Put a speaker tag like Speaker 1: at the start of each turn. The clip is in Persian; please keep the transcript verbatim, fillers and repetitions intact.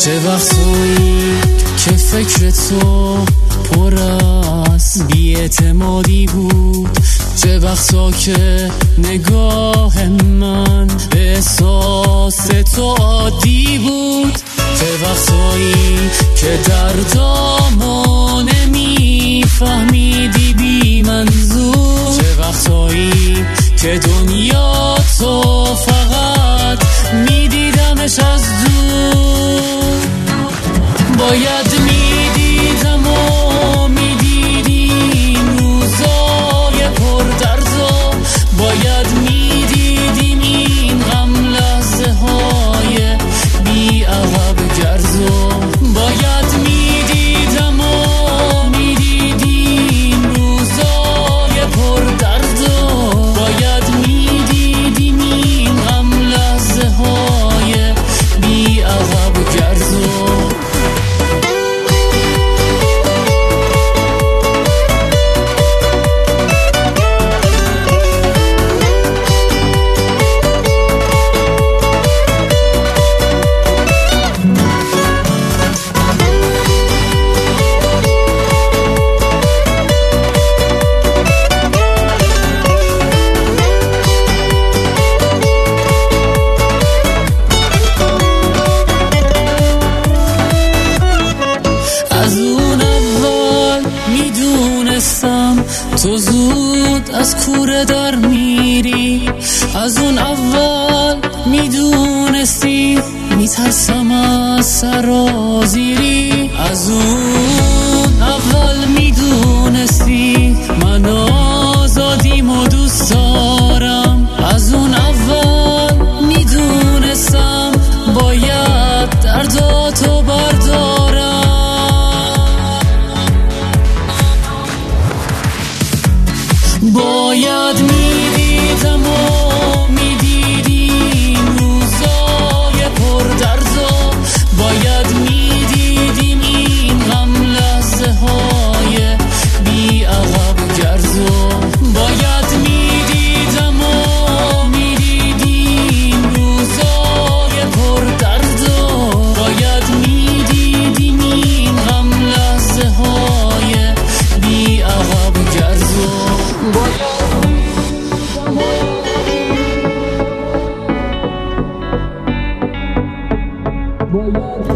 Speaker 1: چه وقتایی که فکر تو پر از بی‌اعتمادی بود، چه وقتا که نگاه من به احساس تو عادی بود، چه وقتایی که دردامو نمیفهمیدی بی منظور، چه وقتایی که دنیا تو فقط میدیدمش از دور. باید میدیدم و میدیدیم روزای پر دردو، باید میدیدیم این غم لحظه های بی عقب گردو، باید میدیدم و میدیدیم روزای پر دردو، باید میدیدیم این غم لحظه های بی عقب گردو. از اون اول میدونستم تو زود از کوره در میری، از اون اول میدونستی میترسم از سرازیری، از اون اول میدونستی من آزادیم و دوست دارم، از اون اول میدونستم باید درداتو بردارم. باید میدیدم و میدیدیم روزای پر دردو، باید میدیدیم این غم لحظه های بی عقب گردو، باید میدیدم و میدیدیم روزای پر دردو، باید میدیدیم این غم لحظه های بی عقب گردو. باید